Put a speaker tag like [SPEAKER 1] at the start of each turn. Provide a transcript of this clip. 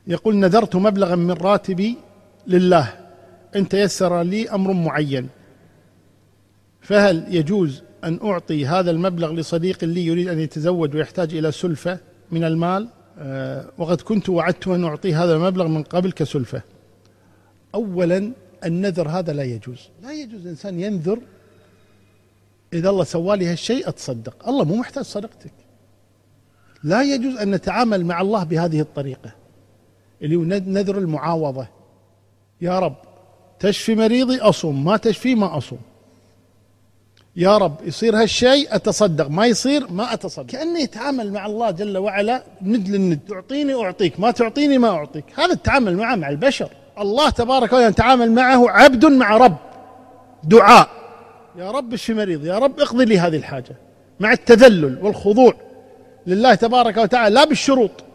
[SPEAKER 1] يقول: نذرت مبلغا من راتبي لله إن تيسر لي أمر معين، فهل يجوز أن أعطي هذا المبلغ لصديق لي يريد أن يتزوج ويحتاج إلى سلفة من المال، وقد كنت وعدته أن أعطي هذا المبلغ من قبل كسلفة؟ أولا، النذر هذا لا يجوز. لا يجوز الإنسان ينذر إذا الله سوالي هالشيء أتصدق. الله مو محتاج صدقتك. لا يجوز أن نتعامل مع الله بهذه الطريقة اللي هو نذر المعاوضة. يا رب تشفي مريضي أصوم، ما تشفي ما أصوم. يا رب يصير هالشيء أتصدق، ما يصير ما أتصدق. كأنه يتعامل مع الله جل وعلا ند للند، تعطيني أعطيك، ما تعطيني ما أعطيك. هذا التعامل معه مع البشر. الله تبارك وتعالى نتعامل معه عبد مع رب، دعاء: يا رب اشفي مريض، يا رب اقضي لي هذه الحاجة، مع التذلل والخضوع لله تبارك وتعالى، لا بالشروط.